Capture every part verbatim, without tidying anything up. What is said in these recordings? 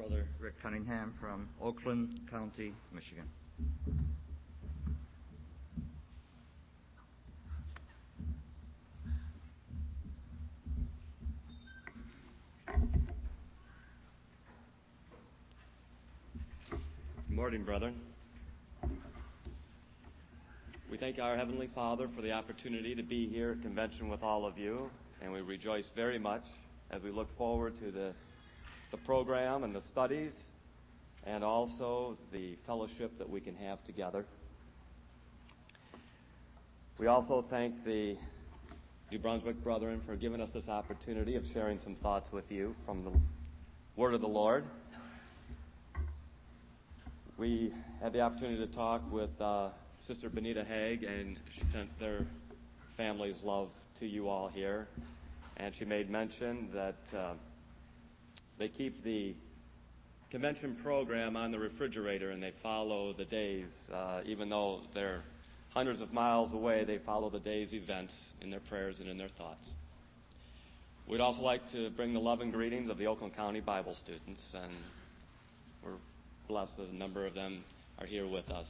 Brother Rick Cunningham from Oakland County, Michigan. Good morning, brethren. We thank our Heavenly Father for the opportunity to be here at convention with all of you, and we rejoice very much as we look forward to the, the program and the studies and also the fellowship that we can have together. We also thank the New Brunswick brethren for giving us this opportunity of sharing some thoughts with you from the Word of the Lord. We had the opportunity to talk with uh, Sister Benita Haig, and she sent their family's love to you all here. And she made mention that uh, they keep the convention program on the refrigerator and they follow the days. Uh, even though they're hundreds of miles away, they follow the day's events in their prayers and in their thoughts. We'd also like to bring the love and greetings of the Oakland County Bible students, and we're blessed that a number of them are here with us.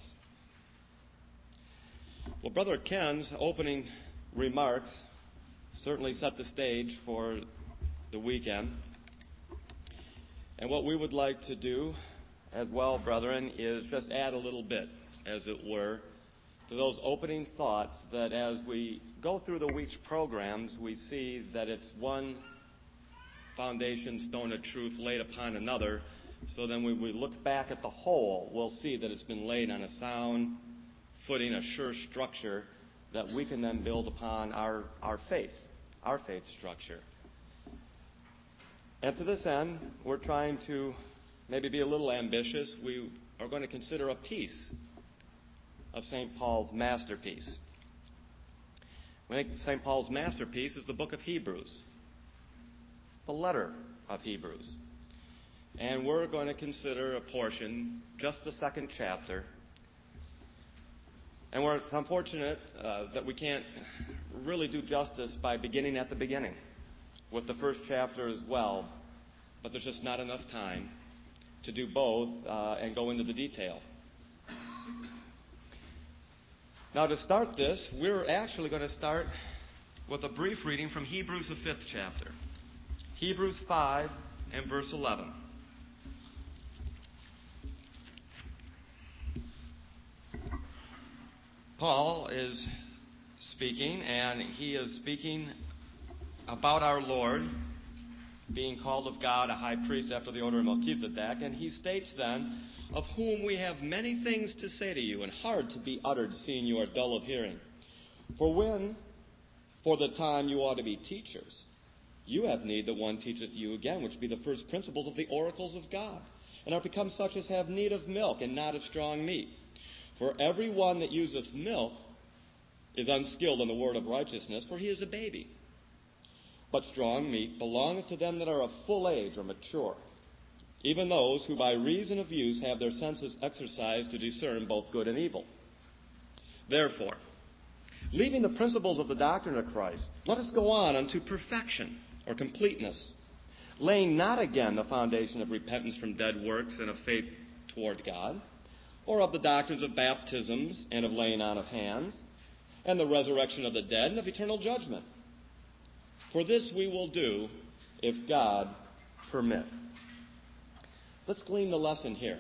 Well, Brother Ken's opening remarks certainly set the stage for the weekend. And what we would like to do as well, brethren, is just add a little bit, as it were, to those opening thoughts that as we go through the week's programs, we see that it's one foundation stone of truth laid upon another. So then when we look back at the whole, we'll see that it's been laid on a sound footing, a sure structure that we can then build upon our, our faith, our faith structure. And to this end, we're trying to maybe be a little ambitious. We are going to consider a piece of Saint Paul's masterpiece. We think Saint Paul's masterpiece is the book of Hebrews, the letter of Hebrews. And we're going to consider a portion, just the second chapter. And we're, it's unfortunate uh, that we can't really do justice by beginning at the beginning with the first chapter as well, but there's just not enough time to do both uh, and go into the detail. Now, to start this, we're actually going to start with a brief reading from Hebrews, the fifth chapter. Hebrews five and verse eleven. Paul is speaking, and he is speaking about our Lord being called of God a high priest after the order of Melchizedek, and he states then, of whom we have many things to say to you, and hard to be uttered, seeing you are dull of hearing. For when, for the time you ought to be teachers, you have need that one teacheth you again, which be the first principles of the oracles of God, and are become such as have need of milk, and not of strong meat. For every one that useth milk is unskilled in the word of righteousness, for he is a baby. But strong meat belongeth to them that are of full age or mature, even those who by reason of use have their senses exercised to discern both good and evil. Therefore, leaving the principles of the doctrine of Christ, let us go on unto perfection or completeness, laying not again the foundation of repentance from dead works and of faith toward God, or of the doctrines of baptisms and of laying on of hands, and the resurrection of the dead and of eternal judgment. For this we will do if God permit. Let's glean the lesson here.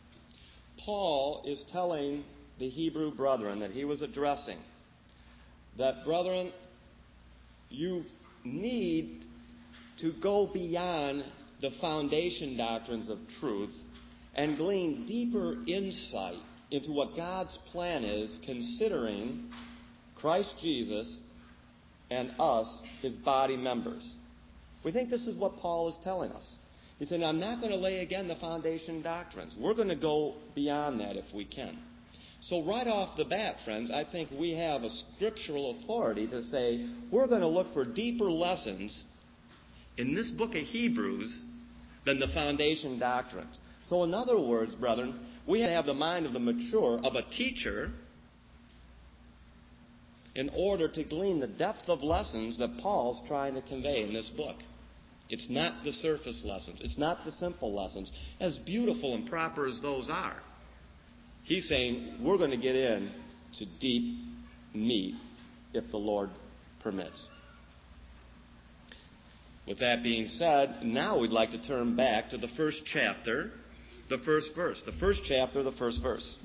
Paul is telling the Hebrew brethren that he was addressing that, brethren, you need to go beyond the foundation doctrines of truth and glean deeper insight into what God's plan is considering Christ Jesus and us, his body members. We think this is what Paul is telling us. He said, I'm not going to lay again the foundation doctrines. We're going to go beyond that if we can. So right off the bat, friends, I think we have a scriptural authority to say we're going to look for deeper lessons in this book of Hebrews than the foundation doctrines. So in other words, brethren, we have the mind of the mature, of a teacher, in order to glean the depth of lessons that Paul's trying to convey in this book. It's not the surface lessons. It's not the simple lessons, as beautiful and proper as those are. He's saying we're going to get in to deep meat if the Lord permits. With that being said, now we'd like to turn back to the first chapter, the first verse. The first chapter, the first verse.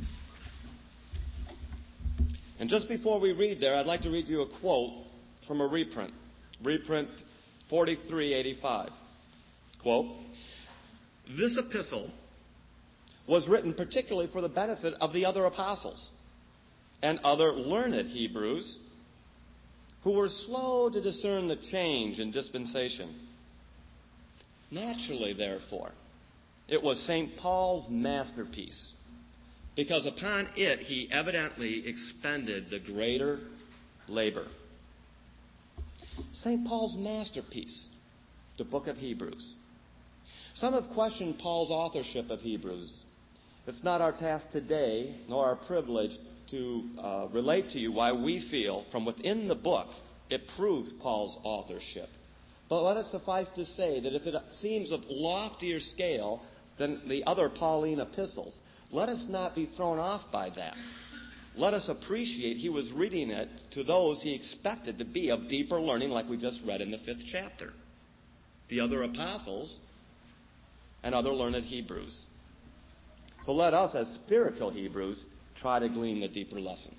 And just before we read there, I'd like to read you a quote from a reprint. Reprint forty-three eighty-five. Quote, "This epistle was written particularly for the benefit of the other apostles and other learned Hebrews who were slow to discern the change in dispensation. Naturally, therefore, it was Saint Paul's masterpiece, because upon it he evidently expended the greater labor." Saint Paul's masterpiece, the book of Hebrews. Some have questioned Paul's authorship of Hebrews. It's not our task today, nor our privilege, to uh, relate to you why we feel from within the book it proves Paul's authorship. But let it suffice to say that if it seems of loftier scale than the other Pauline epistles, let us not be thrown off by that. Let us appreciate he was reading it to those he expected to be of deeper learning, like we just read in the fifth chapter. The other apostles and other learned Hebrews. So let us, as spiritual Hebrews, try to glean the deeper lesson.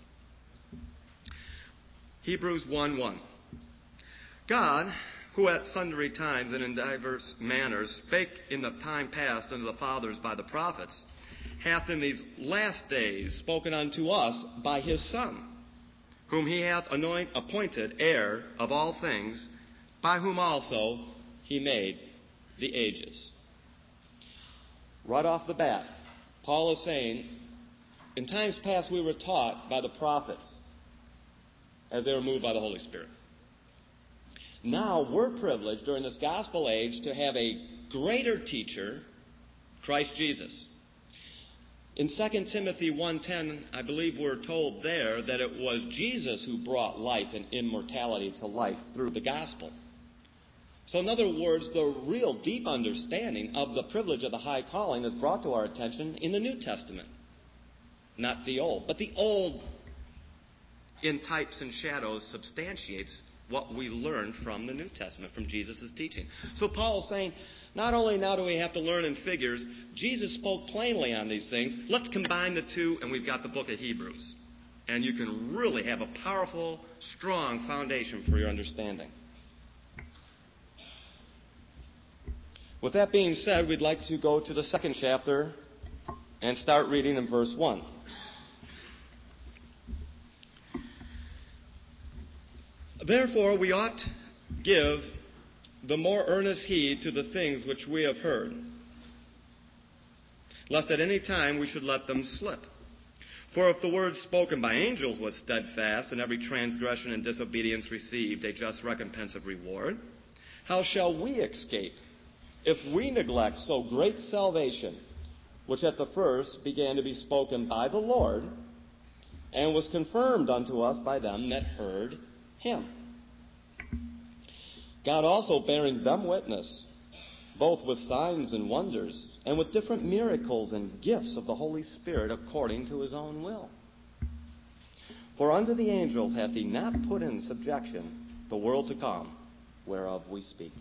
Hebrews one one. "God, who at sundry times and in diverse manners spake in the time past unto the fathers by the prophets, hath in these last days spoken unto us by his Son, whom he hath anoint, appointed heir of all things, by whom also he made the ages." Right off the bat, Paul is saying, in times past we were taught by the prophets as they were moved by the Holy Spirit. Now we're privileged during this gospel age to have a greater teacher, Christ Jesus. In Second Timothy one ten, I believe we're told there that it was Jesus who brought life and immortality to light through the gospel. So in other words, the real deep understanding of the privilege of the high calling is brought to our attention in the New Testament. Not the Old. But the Old, in types and shadows, substantiates what we learn from the New Testament, from Jesus' teaching. So Paul is saying, not only now do we have to learn in figures, Jesus spoke plainly on these things. Let's combine the two, and we've got the book of Hebrews. And you can really have a powerful, strong foundation for your understanding. With that being said, we'd like to go to the second chapter and start reading in verse one. "Therefore we ought give the more earnest heed to the things which we have heard, lest at any time we should let them slip. For if the word spoken by angels was steadfast, and every transgression and disobedience received a just recompense of reward, how shall we escape if we neglect so great salvation, which at the first began to be spoken by the Lord, and was confirmed unto us by them that heard him? God also bearing them witness, both with signs and wonders, and with different miracles and gifts of the Holy Spirit according to his own will. For unto the angels hath he not put in subjection the world to come, whereof we speak."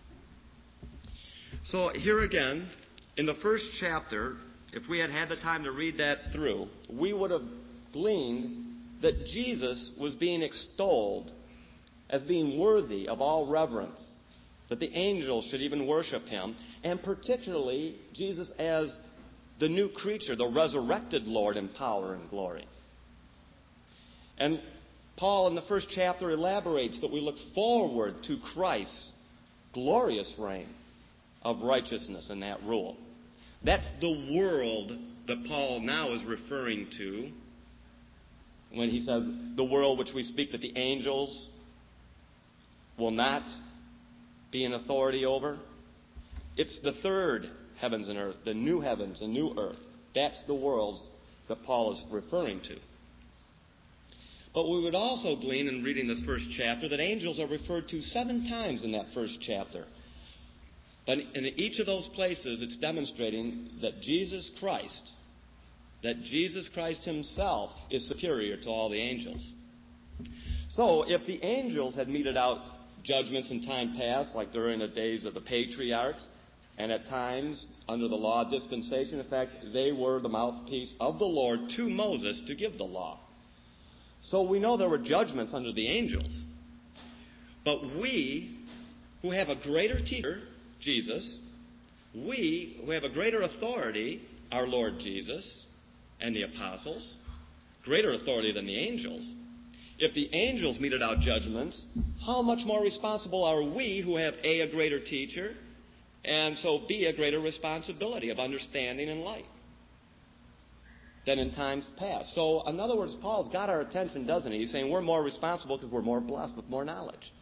So here again, in the first chapter, if we had had the time to read that through, we would have gleaned that Jesus was being extolled as being worthy of all reverence, that the angels should even worship him, and particularly Jesus as the new creature, the resurrected Lord in power and glory. And Paul in the first chapter elaborates that we look forward to Christ's glorious reign of righteousness and that rule. That's the world that Paul now is referring to when he says the world which we speak that the angels will not be in authority over. It's the third heavens and earth, the new heavens and new earth. That's the world that Paul is referring to. But we would also glean in reading this first chapter that angels are referred to seven times in that first chapter. But in each of those places, it's demonstrating that Jesus Christ, that Jesus Christ himself is superior to all the angels. So if the angels had meted out judgments in time past, like during the days of the patriarchs, and at times under the law dispensation, in fact, they were the mouthpiece of the Lord to Moses to give the law. So we know there were judgments under the angels. But we, who have a greater teacher, Jesus, we, who have a greater authority, our Lord Jesus and the apostles, greater authority than the angels, if the angels meted out judgments, how much more responsible are we who have A, a greater teacher, and so B, a greater responsibility of understanding and light than in times past? So, in other words, Paul's got our attention, doesn't he? He's saying we're more responsible because we're more blessed with more knowledge.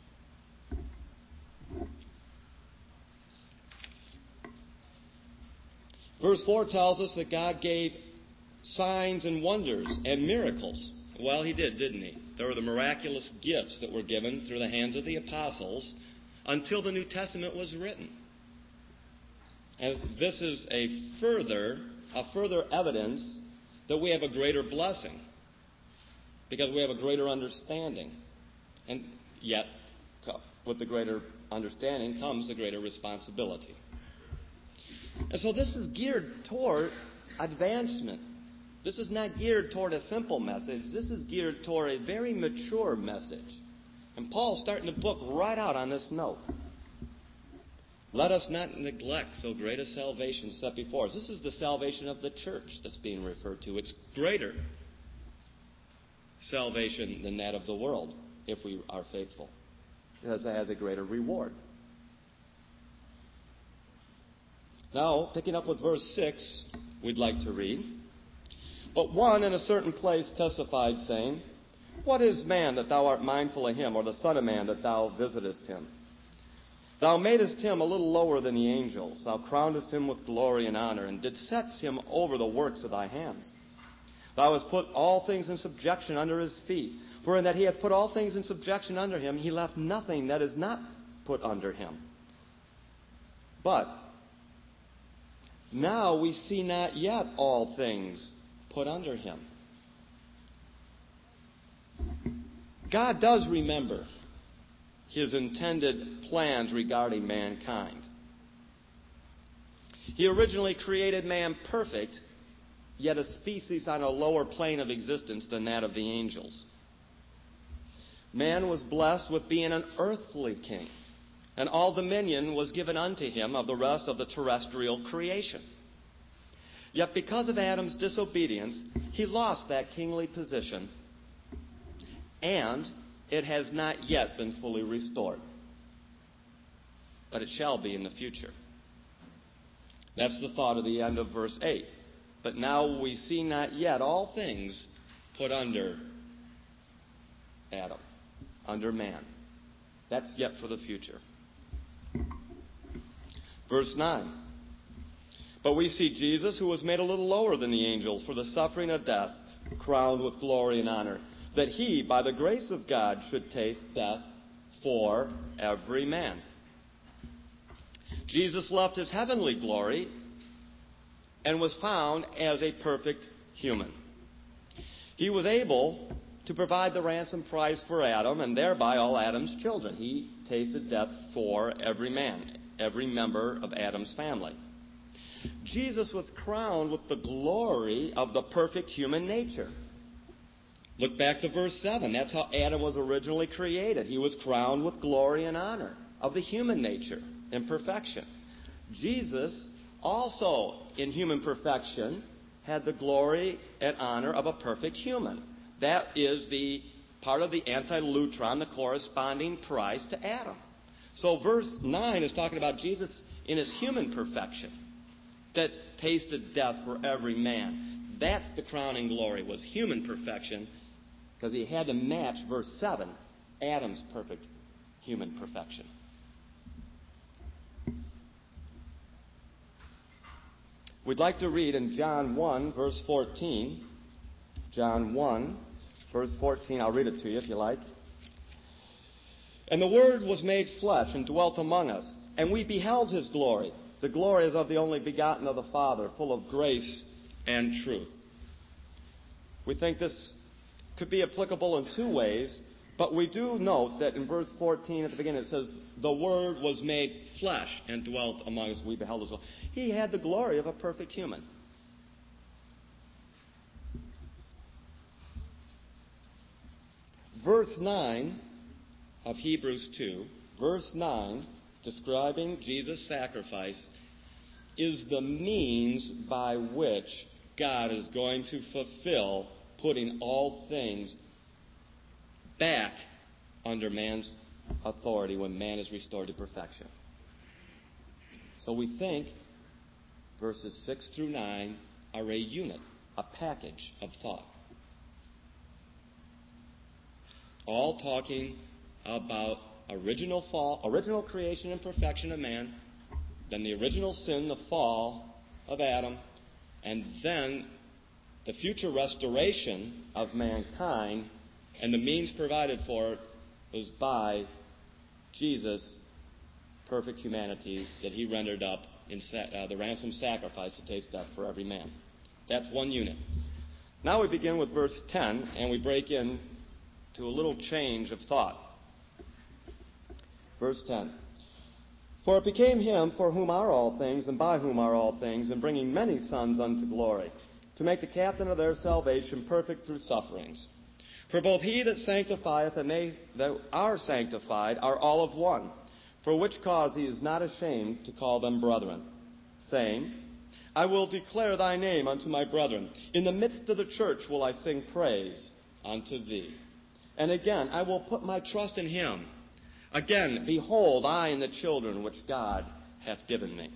Verse four tells us that God gave signs and wonders and miracles. Well, he did, didn't he? There were the miraculous gifts that were given through the hands of the apostles until the New Testament was written. And this is a further, a further evidence that we have a greater blessing because we have a greater understanding. And yet, with the greater understanding comes the greater responsibility. And so this is geared toward advancement. This is not geared toward a simple message. This is geared toward a very mature message. And Paul's starting the book right out on this note. Let us not neglect so great a salvation set before us. This is the salvation of the church that's being referred to. It's greater salvation than that of the world if we are faithful, because it has a greater reward. Now, picking up with verse six, we'd like to read. But one in a certain place testified, saying, What is man that thou art mindful of him, or the son of man that thou visitest him? Thou madest him a little lower than the angels. Thou crownedest him with glory and honor, and didst set him over the works of thy hands. Thou hast put all things in subjection under his feet. For in that he hath put all things in subjection under him, he left nothing that is not put under him. But now we see not yet all things put under him. God does remember his intended plans regarding mankind. He originally created man perfect, yet a species on a lower plane of existence than that of the angels. Man was blessed with being an earthly king, and all dominion was given unto him of the rest of the terrestrial creation. Yet because of Adam's disobedience, he lost that kingly position, and it has not yet been fully restored. But it shall be in the future. That's the thought of the end of verse eight. But now we see not yet all things put under Adam, under man. That's yet for the future. Verse nine. But we see Jesus, who was made a little lower than the angels for the suffering of death, crowned with glory and honor, that he, by the grace of God, should taste death for every man. Jesus left his heavenly glory and was found as a perfect human. He was able to provide the ransom price for Adam and thereby all Adam's children. He tasted death for every man, every member of Adam's family. Jesus was crowned with the glory of the perfect human nature. Look back to verse seven. That's how Adam was originally created. He was crowned with glory and honor of the human nature and perfection. Jesus also, in human perfection, had the glory and honor of a perfect human. That is the part of the antilutron, the corresponding price to Adam. So verse nine is talking about Jesus in his human perfection that tasted death for every man. That's the crowning glory, was human perfection, because he had to match verse seven, Adam's perfect human perfection. We'd like to read in John one, verse fourteen. John one, verse fourteen. I'll read it to you if you like. And the Word was made flesh and dwelt among us, and we beheld his glory. The glory is of the only begotten of the Father, full of grace and truth. We think this could be applicable in two ways, but we do note that in verse fourteen at the beginning it says, the Word was made flesh and dwelt among us, we beheld his glory. He had the glory of a perfect human. Verse nine of Hebrews two, verse nine, describing Jesus' sacrifice, is the means by which God is going to fulfill putting all things back under man's authority when man is restored to perfection. So we think verses six through nine are a unit, a package of thought. All talking about original fall, original creation and perfection of man, then the original sin, the fall of Adam, and then the future restoration of mankind, and the means provided for it was by Jesus' perfect humanity that he rendered up in sa- uh, the ransom sacrifice to taste death for every man. That's one unit. Now we begin with verse ten, and we break in to a little change of thought. Verse ten. For it became him for whom are all things, and by whom are all things, and bringing many sons unto glory, to make the captain of their salvation perfect through sufferings. For both he that sanctifieth and they that are sanctified are all of one, for which cause he is not ashamed to call them brethren, saying, I will declare thy name unto my brethren. In the midst of the church will I sing praise unto thee. And again, I will put my trust in him. Again, behold, I and the children which God hath given me.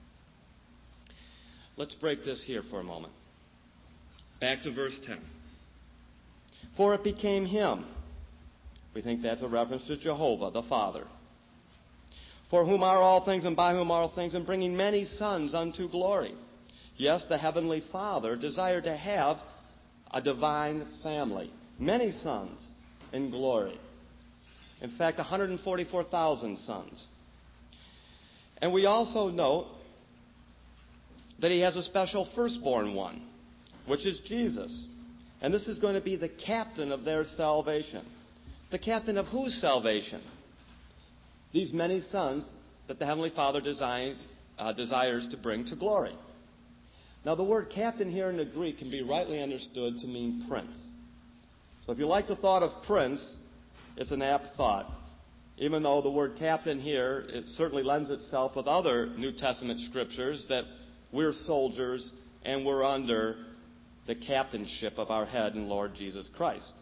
Let's break this here for a moment. Back to verse ten. For it became him. We think that's a reference to Jehovah, the Father. For whom are all things, and by whom are all things, and bringing many sons unto glory. Yes, the Heavenly Father desired to have a divine family. Many sons in glory. In fact, one hundred forty-four thousand sons. And we also note that he has a special firstborn one, which is Jesus. And this is going to be the captain of their salvation. The captain of whose salvation? These many sons that the Heavenly Father designed, uh, desires to bring to glory. Now, the word captain here in the Greek can be rightly understood to mean prince. So if you like the thought of prince, it's an apt thought. Even though the word captain here, it certainly lends itself with other New Testament scriptures that we're soldiers and we're under the captainship of our head and Lord Jesus Christ.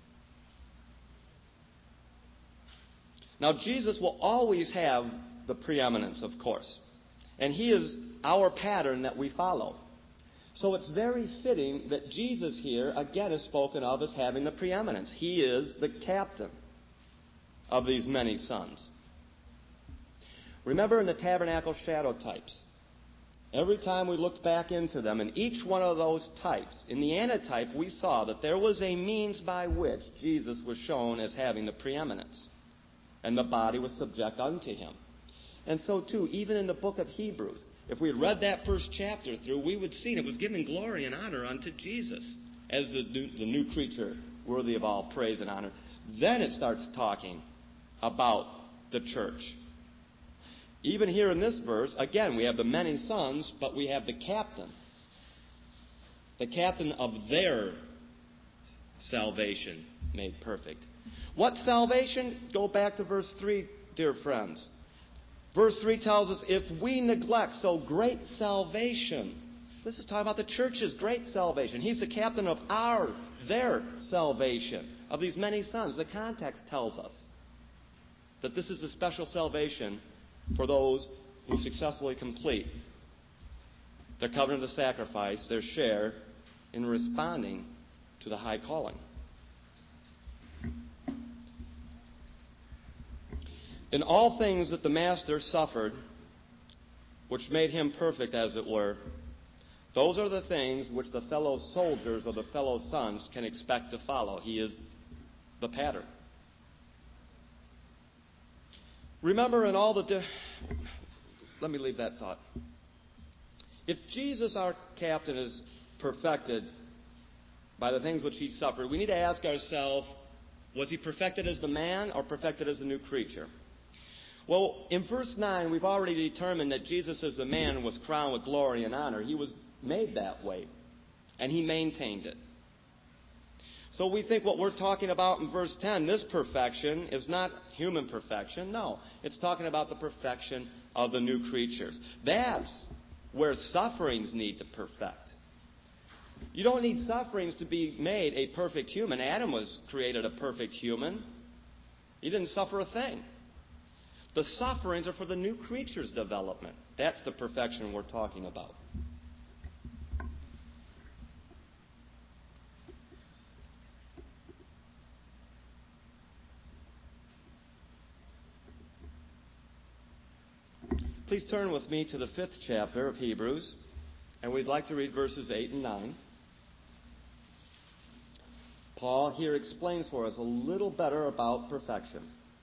Now, Jesus will always have the preeminence, of course. And he is our pattern that we follow. So it's very fitting that Jesus here, again, is spoken of as having the preeminence. He is the captain of these many sons. Remember in the tabernacle shadow types, every time we looked back into them, in each one of those types, in the antitype, we saw that there was a means by which Jesus was shown as having the preeminence, and the body was subject unto him. And so, too, even in the book of Hebrews, if we had read that first chapter through, we would see it was giving glory and honor unto Jesus as the new, the new creature worthy of all praise and honor. Then it starts talking about the church. Even here in this verse, again, we have the many sons, but we have the captain. The captain of their salvation made perfect. What salvation? Go back to verse three, dear friends. Verse three tells us, if we neglect so great salvation, this is talking about the church's great salvation. He's the captain of our, their salvation, of these many sons. The context tells us that this is a special salvation for those who successfully complete their covenant of sacrifice, their share in responding to the high calling. In all things that the Master suffered, which made him perfect, as it were, those are the things which the fellow soldiers or the fellow sons can expect to follow. He is the pattern. Remember in all the... Di- Let me leave that thought. If Jesus, our captain, is perfected by the things which he suffered, we need to ask ourselves, was he perfected as the man or perfected as the new creature? Well, in verse nine, we've already determined that Jesus as the man was crowned with glory and honor. He was made that way, and he maintained it. So we think what we're talking about in verse ten, this perfection, is not human perfection. No, it's talking about the perfection of the new creatures. That's where sufferings need to perfect. You don't need sufferings to be made a perfect human. Adam was created a perfect human. He didn't suffer a thing. The sufferings are for the new creature's development. That's the perfection we're talking about. Please turn with me to the fifth chapter of Hebrews, and we'd like to read verses eight and nine. Paul here explains for us a little better about perfection.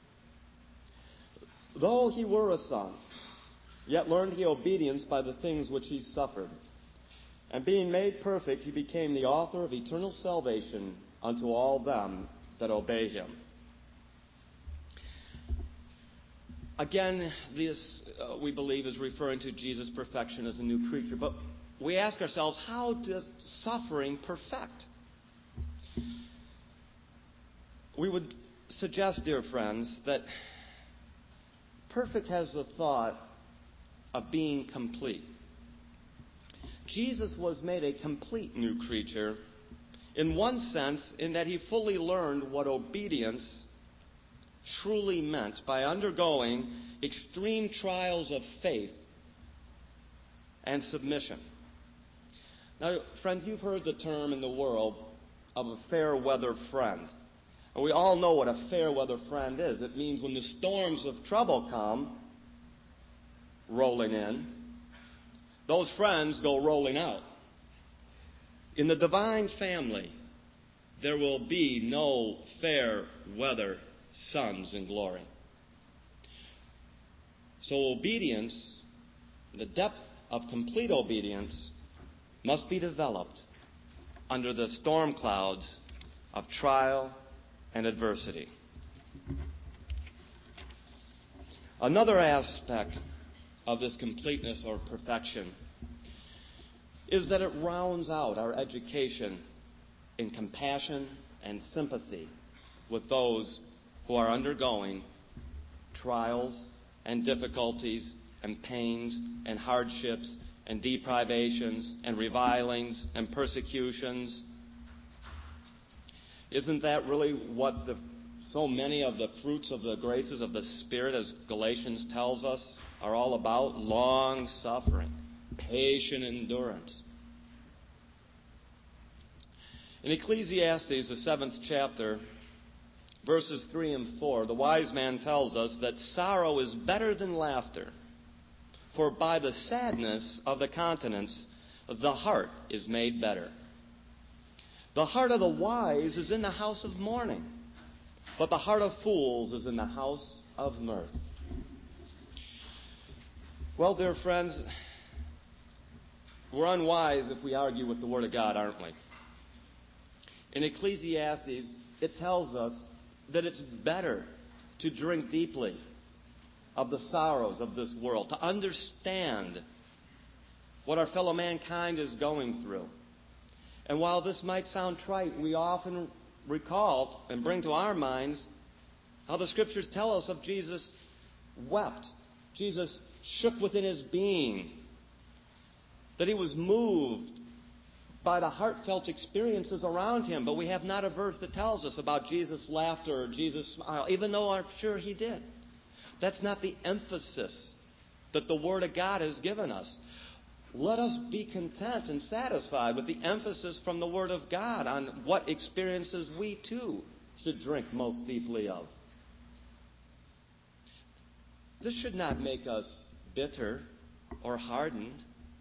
Though he were a son, yet learned he obedience by the things which he suffered. And being made perfect, he became the author of eternal salvation unto all them that obey him. Again, this, uh, we believe, is referring to Jesus' perfection as a new creature. But we ask ourselves, how does suffering perfect? We would suggest, dear friends, that perfect has the thought of being complete. Jesus was made a complete new creature in one sense, in that he fully learned what obedience truly meant by undergoing extreme trials of faith and submission. Now, friends, you've heard the term in the world of a fair weather friend. And we all know what a fair weather friend is. It means when the storms of trouble come rolling in, those friends go rolling out. In the divine family, there will be no fair weather sons in glory. So obedience, the depth of complete obedience, must be developed under the storm clouds of trial and adversity. Another aspect of this completeness or perfection is that it rounds out our education in compassion and sympathy with those who are undergoing trials and difficulties and pains and hardships and deprivations and revilings and persecutions. Isn't that really what the, so many of the fruits of the graces of the Spirit, as Galatians tells us, are all about? Long suffering, patient endurance. In Ecclesiastes, the seventh chapter, verses three and four, the wise man tells us that sorrow is better than laughter, for by the sadness of the countenance the heart is made better. The heart of the wise is in the house of mourning, but the heart of fools is in the house of mirth. Well, dear friends, we're unwise if we argue with the Word of God, aren't we? In Ecclesiastes, it tells us that it's better to drink deeply of the sorrows of this world, to understand what our fellow mankind is going through. And while this might sound trite, we often recall and bring to our minds how the Scriptures tell us of Jesus wept. Jesus shook within his being, that he was moved by the heartfelt experiences around him. But we have not a verse that tells us about Jesus' laughter or Jesus' smile, even though I'm sure he did. That's not the emphasis that the Word of God has given us. Let us be content and satisfied with the emphasis from the Word of God on what experiences we too should drink most deeply of. This should not make us bitter or hardened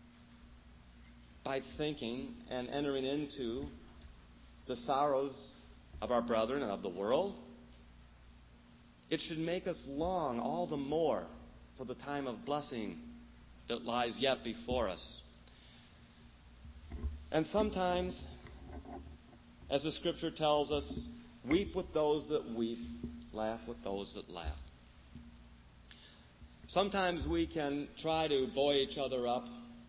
by thinking and entering into the sorrows of our brethren and of the world. it should make us long all the more for the time of blessing that lies yet before us. And sometimes, as the Scripture tells us, weep with those that weep, laugh with those that laugh. Sometimes we can try to buoy each other up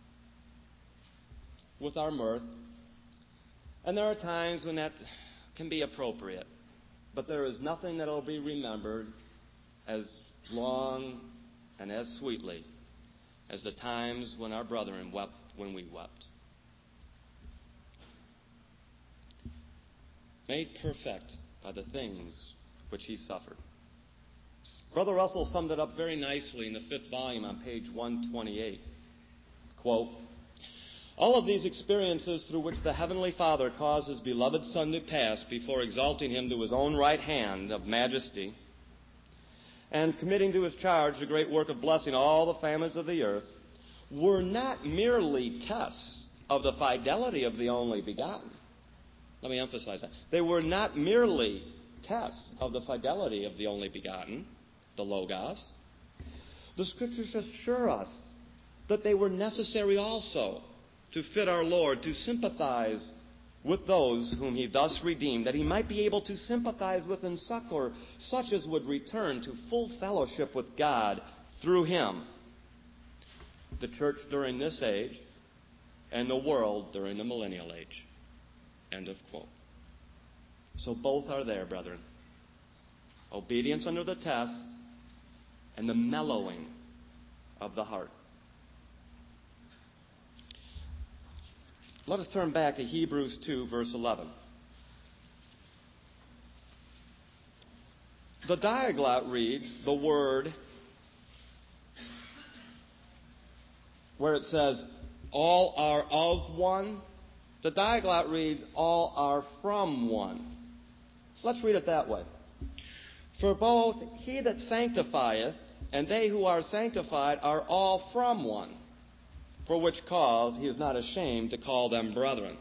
with our mirth, and there are times when that can be appropriate. But there is nothing that will be remembered as long and as sweetly as the times when our brethren wept when we wept. Made perfect by the things which he suffered. Brother Russell summed it up very nicely in the fifth volume on page one twenty-eight. Quote, all of these experiences through which the Heavenly Father caused His beloved Son to pass before exalting Him to His own right hand of majesty and committing to His charge the great work of blessing all the families of the earth were not merely tests of the fidelity of the only begotten. Let me emphasize that. They were not merely tests of the fidelity of the only begotten, the Logos. The Scriptures assure us that they were necessary also to fit our Lord, to sympathize with those whom He thus redeemed, that He might be able to sympathize with and succor such as would return to full fellowship with God through Him. The church during this age and the world during the millennial age. End of quote. So both are there, brethren. Obedience under the test and the mellowing of the heart. Let us turn back to Hebrews two, verse eleven. The Diaglott reads the word where it says, all are of one. The Diaglott reads, all are from one. Let's read it that way. For both he that sanctifieth and they who are sanctified are all from one. For which cause he is not ashamed to call them brethren.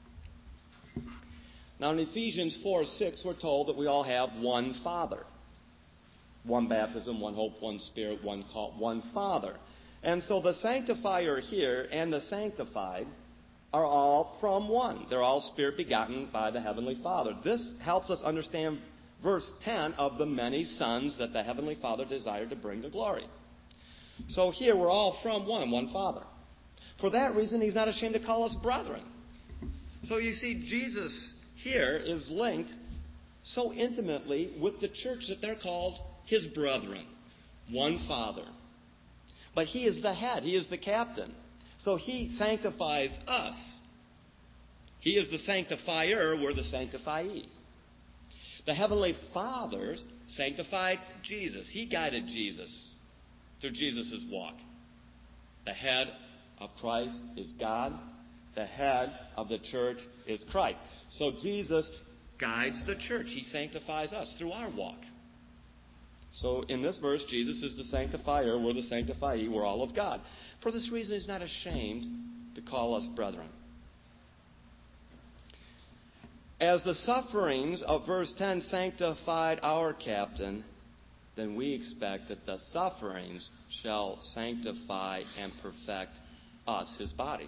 Now in Ephesians four six we're told that we all have one Father. One baptism, one hope, one Spirit, one call, one Father. And so the sanctifier here and the sanctified are all from one. They're all Spirit begotten by the Heavenly Father. This helps us understand verse ten of the many sons that the Heavenly Father desired to bring to glory. So here we're all from one, one Father. For that reason, He's not ashamed to call us brethren. So you see, Jesus here is linked so intimately with the church that they're called His brethren. One Father. But He is the head. He is the captain. So He sanctifies us. He is the sanctifier. We're the sanctifiee. The Heavenly Father sanctified Jesus. He guided Jesus through Jesus' walk. The head of Christ is God. The head of the church is Christ. So Jesus guides the church. He sanctifies us through our walk. So in this verse, Jesus is the sanctifier. We're the sanctifiee. We're all of God. For this reason, He's not ashamed to call us brethren. As the sufferings of verse ten sanctified our captain, then we expect that the sufferings shall sanctify and perfect us, His body.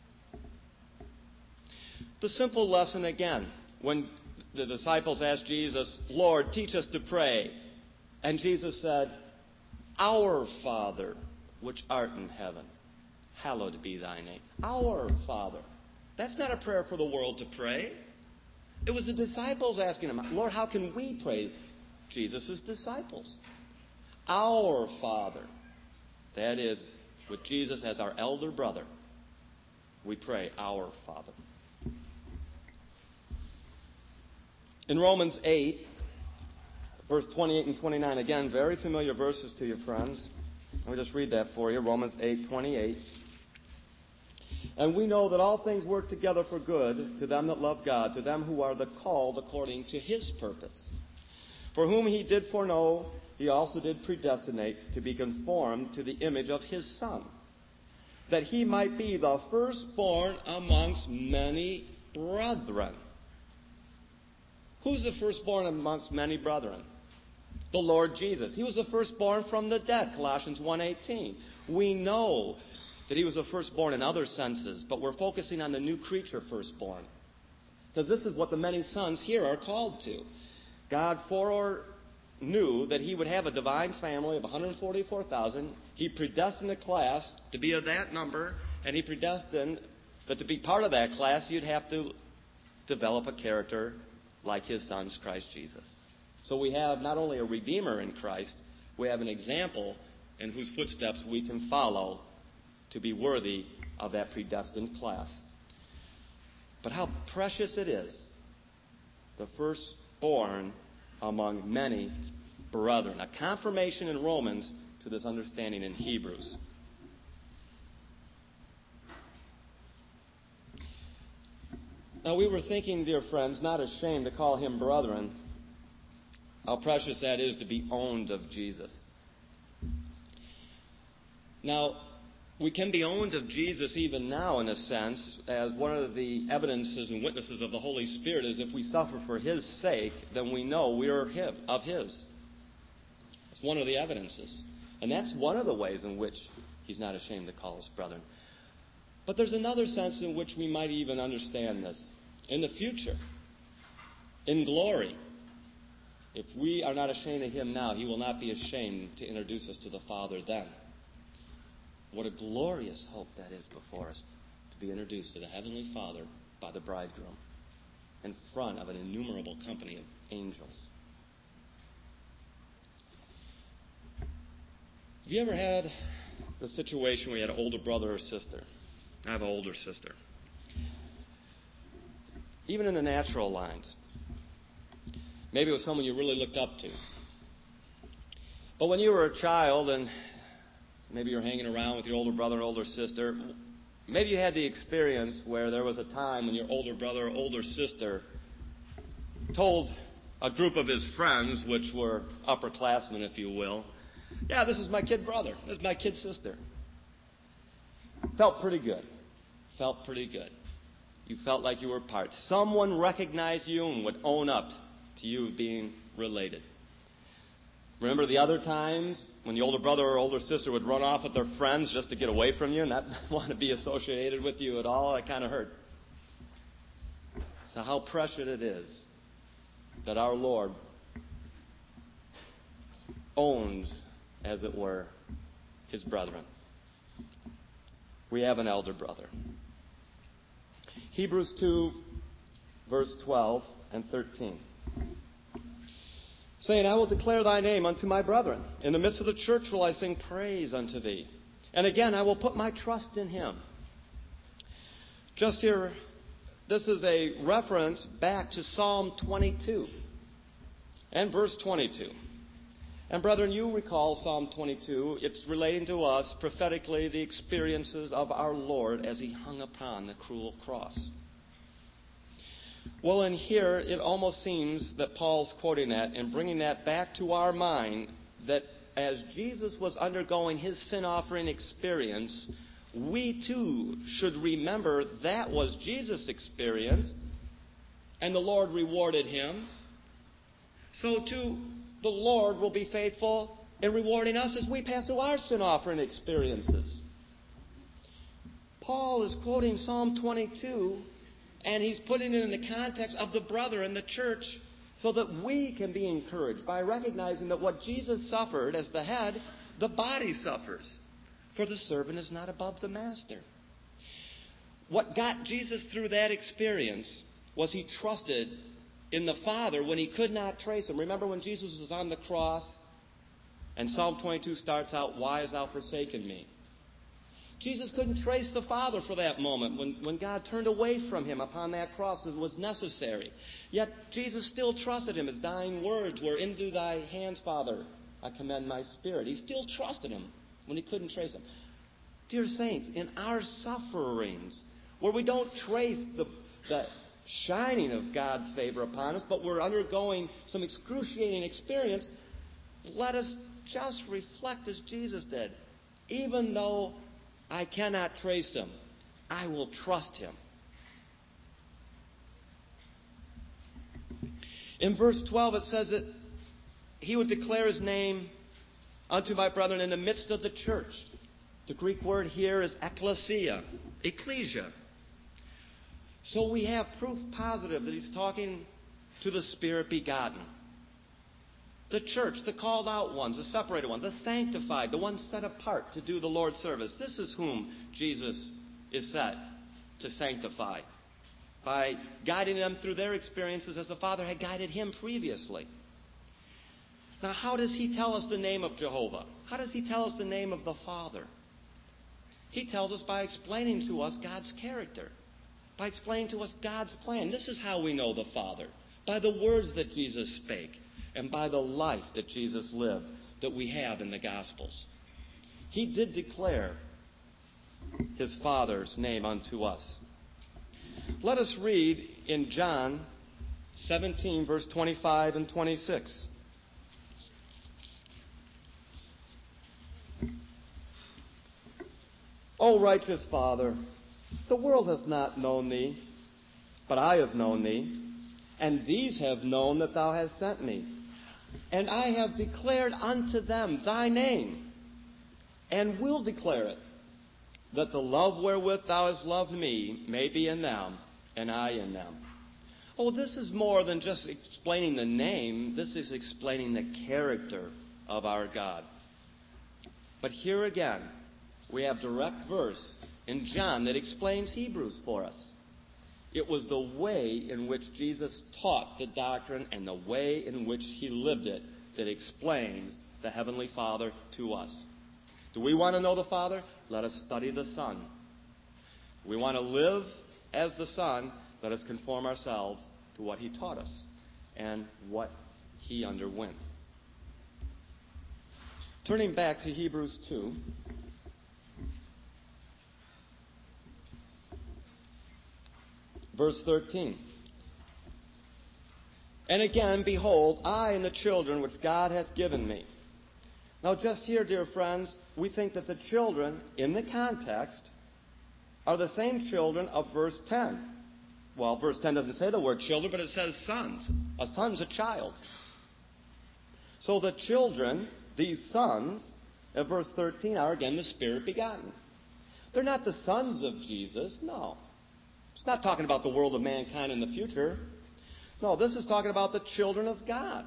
The simple lesson again, when the disciples asked Jesus, Lord, teach us to pray. And Jesus said, Our Father, which art in heaven, hallowed be thy name. Our Father. That's not a prayer for the world to pray. It was the disciples asking Him, Lord, how can we pray? Jesus' disciples. Our Father. That is, with Jesus as our elder brother, we pray, Our Father. In Romans eight, verse twenty-eight and twenty-nine, again, very familiar verses to you, friends. Let me just read that for you. Romans eight, twenty-eight. And we know that all things work together for good to them that love God, to them who are the called according to His purpose. For whom He did foreknow, He also did predestinate to be conformed to the image of His Son, that He might be the firstborn amongst many brethren. Who's the firstborn amongst many brethren? the Lord Jesus. He was the firstborn from the dead, Colossians one eighteen. We know that he was the firstborn in other senses, but we're focusing on the new creature firstborn. Because this is what the many sons here are called to. God foreknew that he would have a divine family of one hundred forty-four thousand. He predestined a class to be of that number, and he predestined that to be part of that class, you'd have to develop a character like his son's Christ Jesus. So we have not only a Redeemer in Christ, we have an example in whose footsteps we can follow to be worthy of that predestined class. But how precious it is, the firstborn among many brethren. A confirmation in Romans to this understanding in Hebrews. Now we were thinking, dear friends, not ashamed to call him brethren, how precious that is to be owned of Jesus. Now, we can be owned of Jesus even now, in a sense, as one of the evidences and witnesses of the Holy Spirit is if we suffer for his sake, then we know we are him, of his. It's one of the evidences. And that's one of the ways in which he's not ashamed to call us brethren. But there's another sense in which we might even understand this. In the future, in glory, if we are not ashamed of him now, he will not be ashamed to introduce us to the Father then. What a glorious hope that is before us, to be introduced to the Heavenly Father by the bridegroom in front of an innumerable company of angels. Have you ever had the situation where you had an older brother or sister? I have an older sister. Even in the natural lines. Maybe it was someone you really looked up to. But when you were a child and maybe you're hanging around with your older brother or older sister, maybe you had the experience where there was a time when your older brother or older sister told a group of his friends, which were upperclassmen, if you will, yeah, this is my kid brother, this is my kid sister. Felt pretty good. Felt pretty good. You felt like you were part. Someone recognized you and would own up to you being related. Remember the other times when the older brother or older sister would run off with their friends just to get away from you and not want to be associated with you at all? That kind of hurt. So how precious it is that our Lord owns, as it were, his brethren. We have an elder brother. Hebrews two, verse twelve and thirteen. Saying, I will declare thy name unto my brethren. In the midst of the church will I sing praise unto thee. And again, I will put my trust in him. Just here, this is a reference back to Psalm twenty-two and verse twenty-two. And brethren, you recall Psalm twenty-two. It's relating to us prophetically the experiences of our Lord as he hung upon the cruel cross. Well, in here, it almost seems that Paul's quoting that and bringing that back to our mind, that as Jesus was undergoing his sin offering experience, we too should remember that was Jesus' experience, and the Lord rewarded him. So too, the Lord will be faithful in rewarding us as we pass through our sin offering experiences. Paul is quoting Psalm twenty-two, and he's putting it in the context of the brother in the church so that we can be encouraged by recognizing that what Jesus suffered as the head, the body suffers. For the servant is not above the master. What got Jesus through that experience was he trusted in the Father when he could not trace him. Remember when Jesus was on the cross and Psalm twenty-two starts out, why hast thou forsaken me? Jesus couldn't trace the Father for that moment when, when God turned away from him upon that cross as was necessary. Yet Jesus still trusted him. His dying words were, into thy hands, Father, I commend my spirit. He still trusted him when he couldn't trace him. Dear saints, in our sufferings, where we don't trace the, the shining of God's favor upon us, but we're undergoing some excruciating experience, let us just reflect as Jesus did. Even though I cannot trace him, I will trust him. In verse twelve it says that he would declare his name unto my brethren in the midst of the church. The Greek word here is ekklesia, ecclesia. So we have proof positive that he's talking to the Spirit begotten. The church, the called out ones, the separated ones, the sanctified, the ones set apart to do the Lord's service. This is whom Jesus is set to sanctify by guiding them through their experiences as the Father had guided him previously. Now, how does he tell us the name of Jehovah? How does he tell us the name of the Father? He tells us by explaining to us God's character, by explaining to us God's plan. This is how we know the Father, by the words that Jesus spake and by the life that Jesus lived that we have in the Gospels. He did declare his Father's name unto us. Let us read in John seventeen, verse twenty-five and twenty-six. O righteous Father, the world has not known thee, but I have known thee, and these have known that thou hast sent me. And I have declared unto them thy name, and will declare it, that the love wherewith thou hast loved me may be in them, and I in them. Oh, this is more than just explaining the name. This is explaining the character of our God. But here again, we have direct verse in John that explains Hebrews for us. It was the way in which Jesus taught the doctrine and the way in which he lived it that explains the Heavenly Father to us. Do we want to know the Father? Let us study the Son. We want to live as the Son. Let us conform ourselves to what he taught us and what he underwent. Turning back to Hebrews two. Verse thirteen. And again, behold, I and the children which God hath given me. Now just here, dear friends, we think that the children, in the context, are the same children of verse ten. Well, verse ten doesn't say the word children, but it says sons. A son's a child. So the children, these sons, of verse thirteen, are again the Spirit begotten. They're not the sons of Jesus, no. It's not talking about the world of mankind in the future. No, this is talking about the children of God.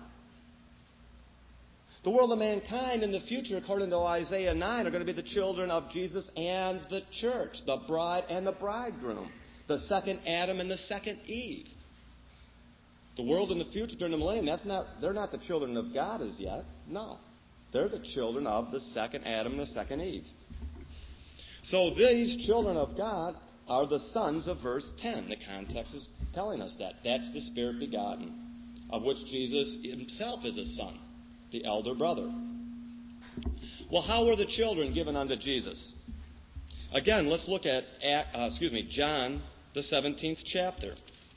The world of mankind in the future, according to Isaiah nine, are going to be the children of Jesus and the church, the bride and the bridegroom, the second Adam and the second Eve. The world in the future during the millennium, that's not, they're not the children of God as yet. No. They're the children of the second Adam and the second Eve. So these children of God are the sons of verse ten. The context is telling us that. That's the Spirit begotten, of which Jesus himself is a son, the elder brother. Well, how were the children given unto Jesus? Again, let's look at, uh, excuse me, John, the seventeenth chapter.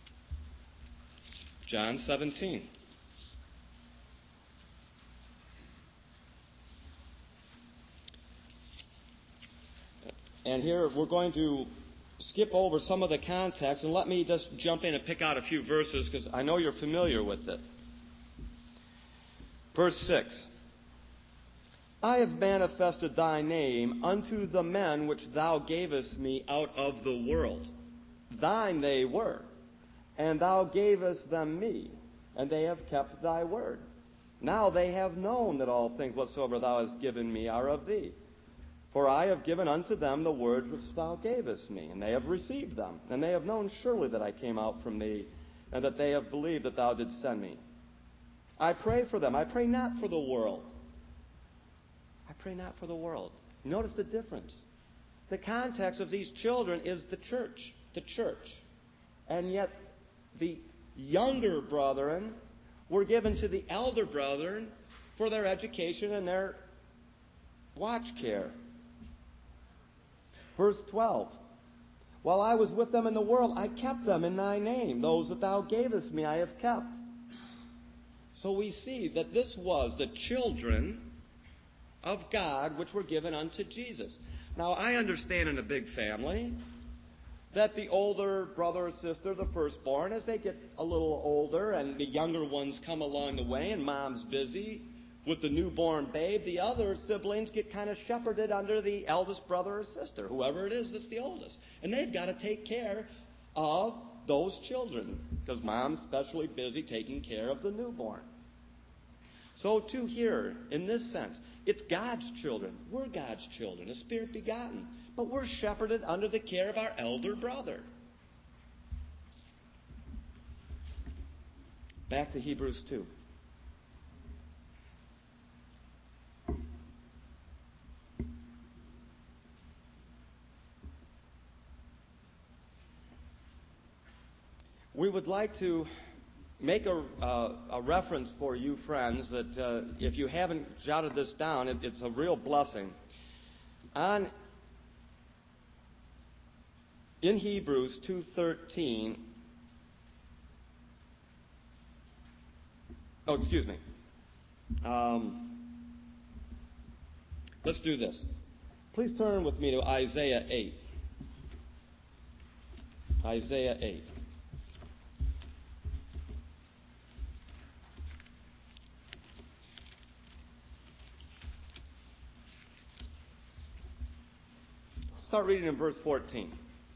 John seventeen. And here we're going to skip over some of the context, and let me just jump in and pick out a few verses because I know you're familiar with this. Verse six. I have manifested thy name unto the men which thou gavest me out of the world. Thine they were, and thou gavest them me, and they have kept thy word. Now they have known that all things whatsoever thou hast given me are of thee. For I have given unto them the words which thou gavest me, and they have received them. And they have known surely that I came out from thee, and that they have believed that thou didst send me. I pray for them. I pray not for the world. I pray not for the world. Notice the difference. The context of these children is the church. The church. And yet the younger brethren were given to the elder brethren for their education and their watch care. Verse twelve. While I was with them in the world, I kept them in thy name. Those that thou gavest me I have kept. So we see that this was the children of God which were given unto Jesus. Now, I understand in a big family that the older brother or sister, the firstborn, as they get a little older and the younger ones come along the way and mom's busy with the newborn babe, the other siblings get kind of shepherded under the eldest brother or sister, whoever it is that's the oldest. And they've got to take care of those children because mom's especially busy taking care of the newborn. So too here, in this sense, it's God's children. We're God's children, a spirit begotten. But we're shepherded under the care of our elder brother. Back to Hebrews two. We would like to make a, uh, a reference for you friends that uh, if you haven't jotted this down, it, it's a real blessing. On In Hebrews two thirteen, oh, excuse me. Um, let's do this. Please turn with me to Isaiah eight. Isaiah eight. Start reading in verse fourteen.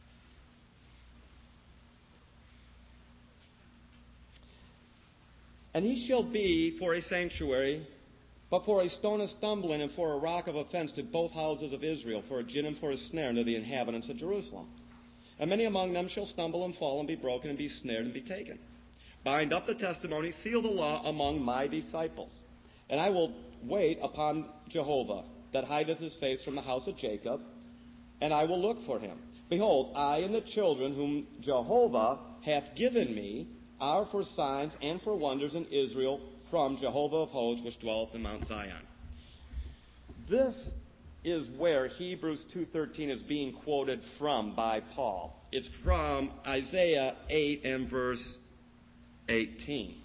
And he shall be for a sanctuary, but for a stone of stumbling and for a rock of offense to both houses of Israel, for a gin and for a snare unto the inhabitants of Jerusalem. And many among them shall stumble and fall and be broken and be snared and be taken. Bind up the testimony, seal the law among my disciples. And I will wait upon Jehovah, that hideth his face from the house of Jacob, and I will look for him. Behold, I and the children whom Jehovah hath given me are for signs and for wonders in Israel from Jehovah of hosts, which dwelleth in Mount Zion. This is where Hebrews two thirteen is being quoted from by Paul. It's from Isaiah eight and verse eighteen.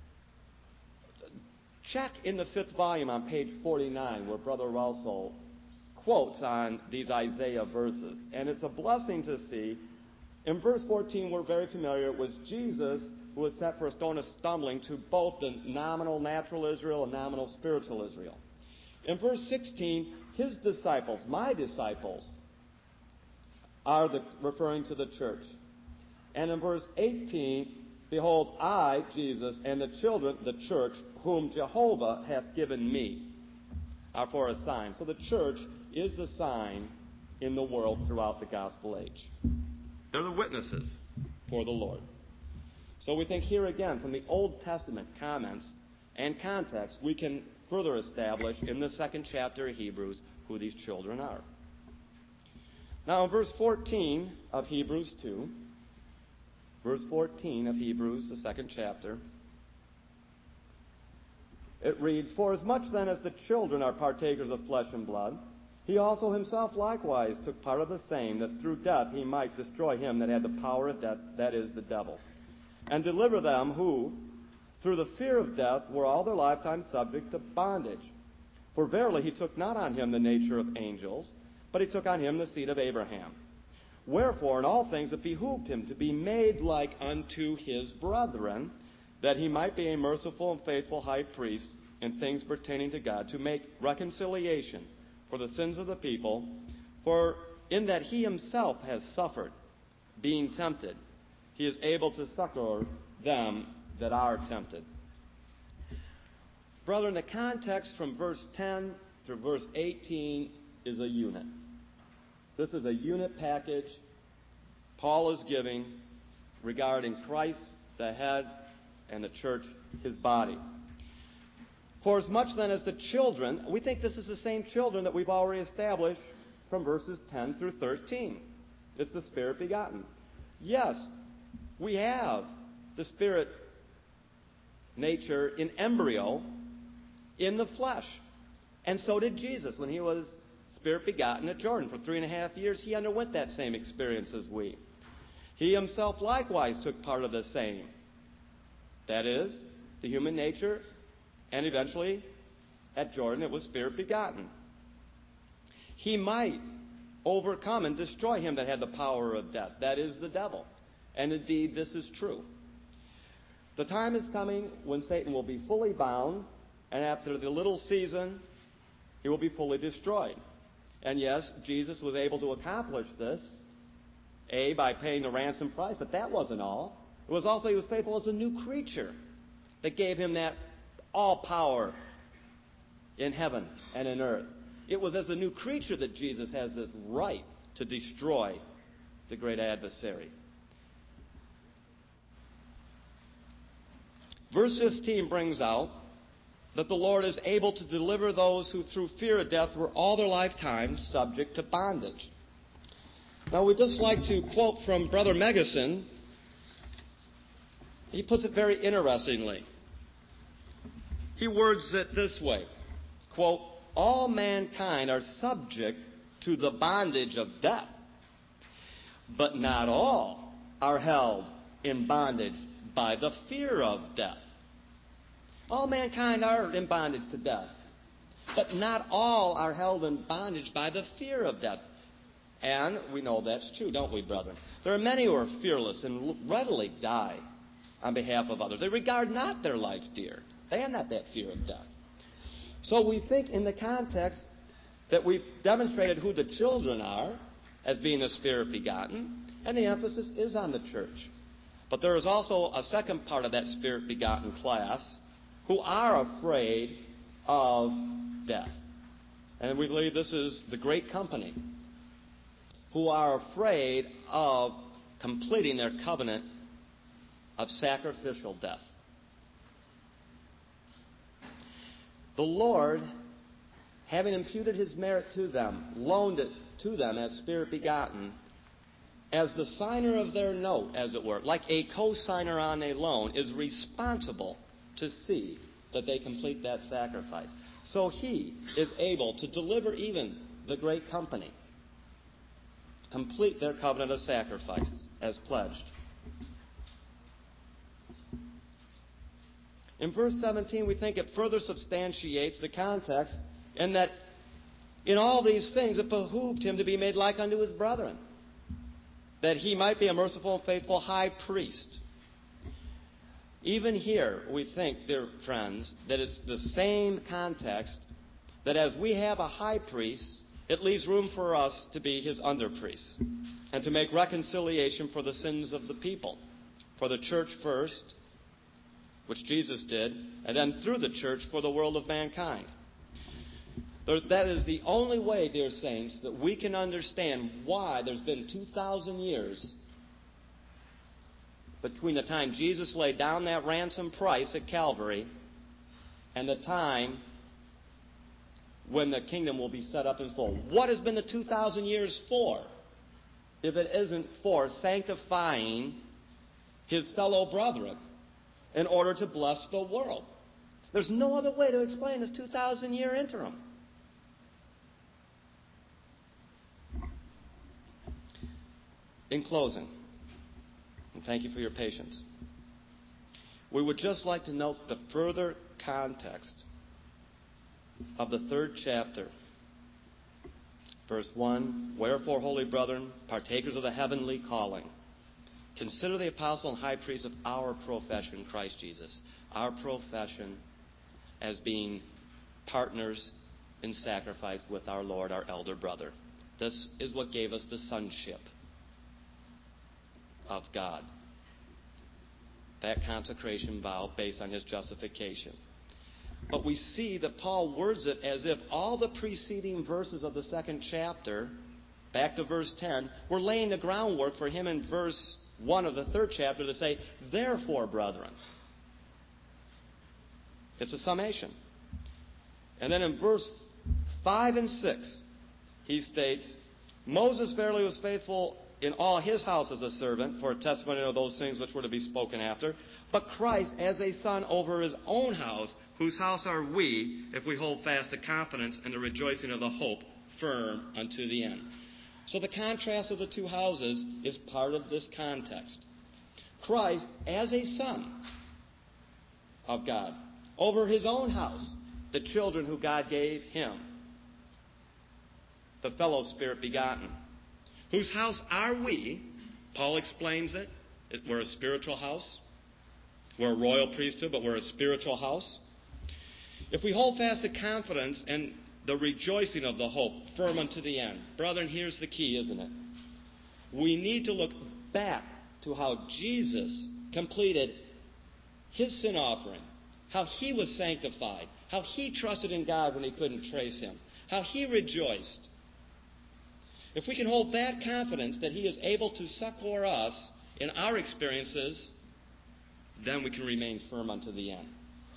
Check in the fifth volume on page forty-nine where Brother Russell quotes on these Isaiah verses. And it's a blessing to see. In verse fourteen, we're very familiar. It was Jesus who was set for a stone of stumbling to both the nominal natural Israel and nominal spiritual Israel. In verse sixteen, his disciples, my disciples, are the, referring to the church. And in verse eighteen, behold, I, Jesus, and the children, the church, whom Jehovah hath given me, are for a sign. So the church is the sign in the world throughout the gospel age. They're the witnesses for the Lord. So we think here again, from the Old Testament comments and context, we can further establish in the second chapter of Hebrews who these children are. Now in verse fourteen of Hebrews two, verse fourteen of Hebrews, the second chapter, it reads, For as much then as the children are partakers of flesh and blood, he also himself likewise took part of the same, that through death he might destroy him that had the power of death, that is, the devil, and deliver them who, through the fear of death, were all their lifetime subject to bondage. For verily he took not on him the nature of angels, but he took on him the seed of Abraham. Wherefore in all things it behooved him to be made like unto his brethren, that he might be a merciful and faithful high priest in things pertaining to God, to make reconciliation for the sins of the people. For in that he himself has suffered, being tempted, he is able to succor them that are tempted. Brethren, the context from verse ten through verse eighteen is a unit. This is a unit package Paul is giving regarding Christ, the head, and the church, his body. For as much then as the children, we think this is the same children that we've already established from verses ten through thirteen. It's the Spirit begotten. Yes, we have the Spirit nature in embryo in the flesh. And so did Jesus when he was Spirit begotten at Jordan. For three and a half years, he underwent that same experience as we. He himself likewise took part of the same. That is, the human nature, and eventually, at Jordan, it was Spirit begotten. He might overcome and destroy him that had the power of death. That is the devil. And indeed, this is true. The time is coming when Satan will be fully bound, and after the little season, he will be fully destroyed. And yes, Jesus was able to accomplish this, A, by paying the ransom price, but that wasn't all. It was also he was faithful as a new creature that gave him that all power in heaven and in earth. It was as a new creature that Jesus has this right to destroy the great adversary. Verse fifteen brings out that the Lord is able to deliver those who through fear of death were all their lifetime subject to bondage. Now we'd just like to quote from Brother Megason. He puts it very interestingly. He words it this way, quote, all mankind are subject to the bondage of death, but not all are held in bondage by the fear of death. All mankind are in bondage to death, but not all are held in bondage by the fear of death. And we know that's true, don't we, brethren? There are many who are fearless and readily die on behalf of others. They regard not their life dear. They have not that fear of death. So we think in the context that we've demonstrated who the children are as being the Spirit begotten, and the emphasis is on the church. But there is also a second part of that Spirit begotten class who are afraid of death. And we believe this is the great company who are afraid of completing their covenant of sacrificial death. The Lord, having imputed his merit to them, loaned it to them as Spirit begotten, as the signer of their note, as it were, like a co-signer on a loan, is responsible to see that they complete that sacrifice. So he is able to deliver even the great company, complete their covenant of sacrifice as pledged. In verse seventeen, we think it further substantiates the context in that in all these things it behooved him to be made like unto his brethren, that he might be a merciful and faithful high priest. Even here, we think, dear friends, that it's the same context, that as we have a high priest, it leaves room for us to be his under-priest and to make reconciliation for the sins of the people, for the church first, which Jesus did, and then through the church for the world of mankind. That is the only way, dear saints, that we can understand why there's been two thousand years between the time Jesus laid down that ransom price at Calvary and the time when the kingdom will be set up in full. What has been the two thousand years for, if it isn't for sanctifying his fellow brethren in order to bless the world? There's no other way to explain this two thousand year interim. In closing, and thank you for your patience, we would just like to note the further context of the third chapter. Verse one, wherefore, holy brethren, partakers of the heavenly calling, consider the apostle and high priest of our profession, Christ Jesus. Our profession as being partners in sacrifice with our Lord, our elder brother. This is what gave us the sonship of God. That consecration vow based on his justification. But we see that Paul words it as if all the preceding verses of the second chapter, back to verse ten, were laying the groundwork for him in verse one of the third chapter to say, therefore, brethren. It's a summation. And then in verse five and six, he states, Moses verily was faithful in all his house as a servant for a testimony of those things which were to be spoken after, but Christ as a son over his own house, whose house are we, if we hold fast the confidence and the rejoicing of the hope firm unto the end. So the contrast of the two houses is part of this context. Christ as a son of God over his own house, the children who God gave him. the fellow Spirit begotten. Whose house are we? Paul explains it. We're a spiritual house. We're a royal priesthood, but we're a spiritual house. If we hold fast the confidence and the rejoicing of the hope firm unto the end. Brethren, here's the key, isn't it? We need to look back to how Jesus completed his sin offering, how he was sanctified, how he trusted in God when he couldn't trace him, how he rejoiced. If we can hold that confidence that he is able to succor us in our experiences, then we can remain firm unto the end.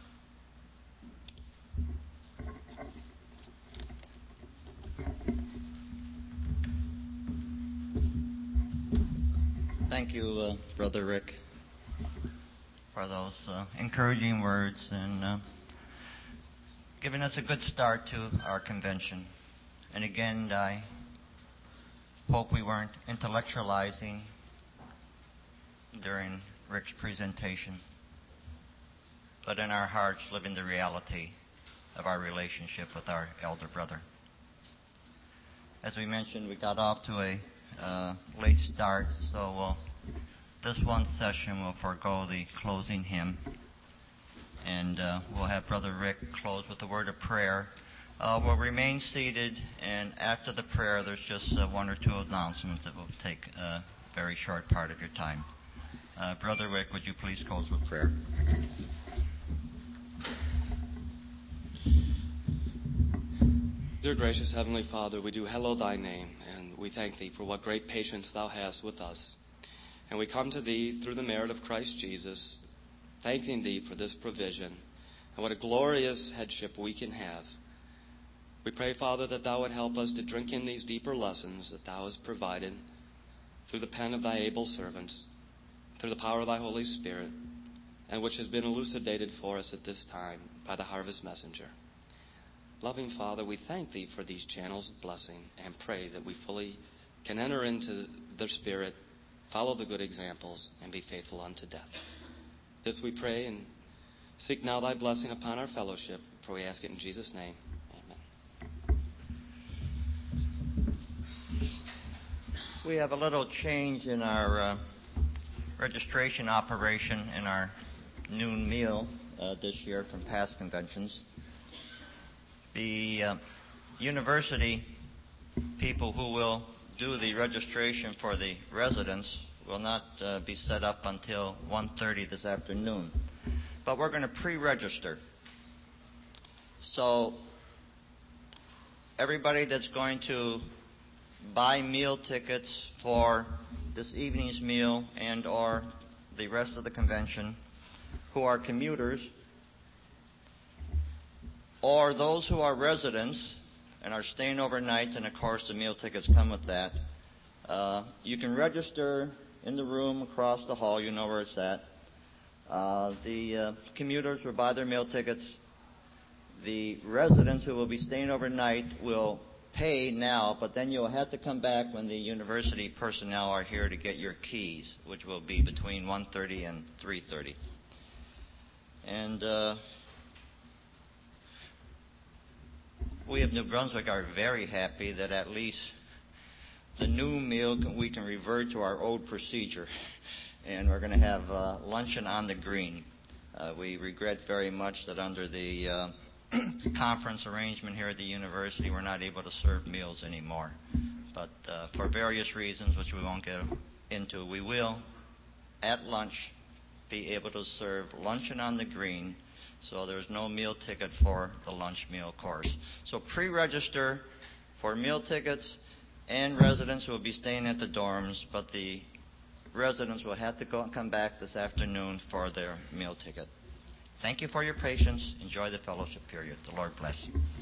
Thank you, uh, Brother Rick, for those uh, encouraging words and uh, giving us a good start to our convention. And again, I hope we weren't intellectualizing during Rick's presentation, but in our hearts living the reality of our relationship with our elder brother. As we mentioned, we got off to a uh, late start, so we'll, this one session will forego the closing hymn, and uh, we'll have Brother Rick close with a word of prayer. Uh, we'll remain seated, and after the prayer, there's just uh, one or two announcements that will take a very short part of your time. Uh, Brother Rick, would you please close with prayer? Dear gracious Heavenly Father, we do hallow thy name, and we thank thee for what great patience thou hast with us. And we come to thee through the merit of Christ Jesus, thanking thee for this provision, and what a glorious headship we can have. We pray, Father, that thou would help us to drink in these deeper lessons that thou hast provided through the pen of thy able servants, through the power of thy Holy Spirit, and which has been elucidated for us at this time by the harvest messenger. Loving Father, we thank thee for these channels of blessing and pray that we fully can enter into their spirit, follow the good examples, and be faithful unto death. This we pray and seek now thy blessing upon our fellowship, for we ask it in Jesus' name. Amen. We have a little change in our uh, registration operation in our noon meal uh, this year from past conventions. The uh, university people who will do the registration for the residents will not uh, be set up until one thirty this afternoon. But we're going to pre-register. So everybody that's going to buy meal tickets for this evening's meal and or the rest of the convention who are commuters or those who are residents and are staying overnight, and of course the meal tickets come with that, uh, you can register in the room across the hall. You know where it's at. Uh, the uh, commuters will buy their meal tickets. The residents who will be staying overnight will pay now, but then you'll have to come back when the university personnel are here to get your keys, which will be between one thirty and three thirty. And uh, we of New Brunswick are very happy that at least the new meal can, we can revert to our old procedure, and we're going to have uh, luncheon on the green. Uh, we regret very much that under the uh, conference arrangement here at the university, we're not able to serve meals anymore. But uh, for various reasons, which we won't get into, we will, at lunch, be able to serve luncheon on the green, so there's no meal ticket for the lunch meal course. So pre-register for meal tickets, and residents will be staying at the dorms, but the residents will have to go and come back this afternoon for their meal ticket. Thank you for your patience. Enjoy the fellowship period. The Lord bless you.